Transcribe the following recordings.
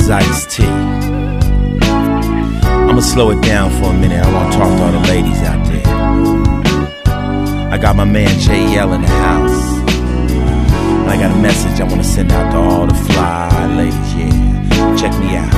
is Ice-T. I'ma slow it down for a minute. I wanna talk to all the ladies out there. I got my man JL in the house. I got a message I wanna send out to all the fly ladies, yeah. Check me out.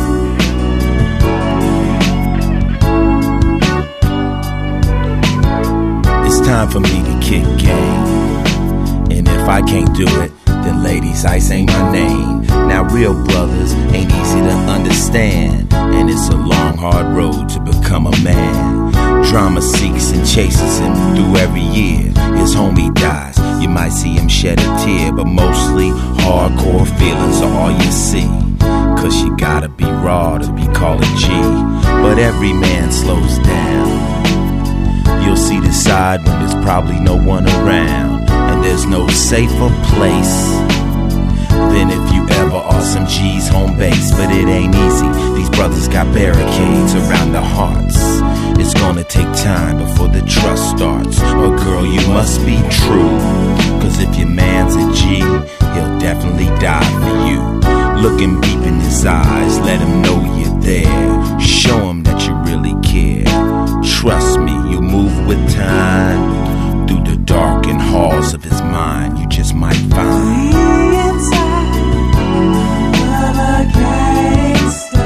It's time for me to kick game. And if I can't do it, then ladies, Ice ain't my name. Now real brothers ain't easy to understand, and it's a long hard road to become a man. Drama seeks and chases him through every year. His homie dies, you might see him shed a tear, but mostly hardcore feelings are all you see. Cause you gotta be raw to be called a G. But every man slows down. You'll see the side when there's probably no one around, and there's no safer place than if you ever are some G's home base. But it ain't easy, these brothers got barricades around their hearts. It's gonna take time before the trust starts. But girl, you must be true, cause if your man's a G, he'll definitely die for you. Look him deep in his eyes, let him know you're there. Show him that you really care. Trust me, you move with time through the darkened halls of his mind. You just might find the inside of a gangster.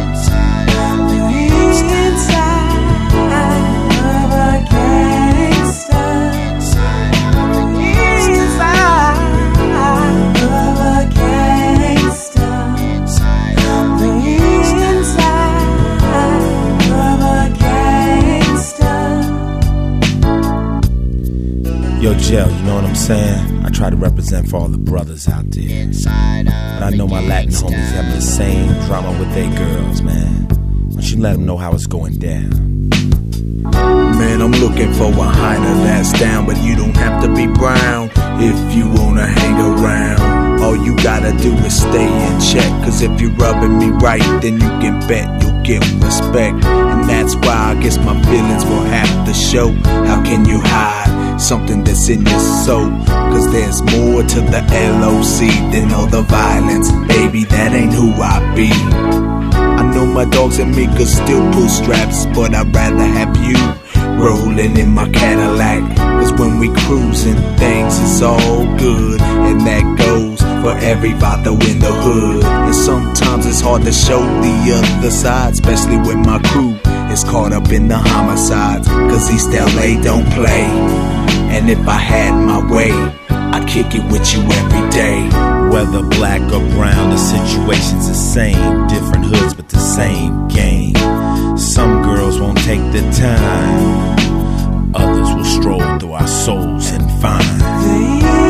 Yo, Jel, you know what I'm saying? I try to represent for all the brothers out there. But I know my Latin homies having the same drama with their girls, man. Why don't you let them know how it's going down? Man, I'm looking for a hider that's down, but you don't have to be brown if you wanna hang around. All you gotta do is stay in check, cause if you're rubbing me right, then you can bet you'll get respect. And that's why I guess my feelings will have to show. How can you hide something that's in your soul? Cause there's more to the LOC than all the violence. Baby, that ain't who I be. I know my dogs and me could still pull straps, but I'd rather have you rolling in my Cadillac. Cause when we cruising, things is all good, and that goes for every vato in the hood. And sometimes it's hard to show the other side, especially when my crew is caught up in the homicides. Cause East LA don't play, and if I had my way, I'd kick it with you every day. Whether black or brown, the situation's the same. Different hoods, but the same game. Some girls won't take the time, others will stroll through our souls and find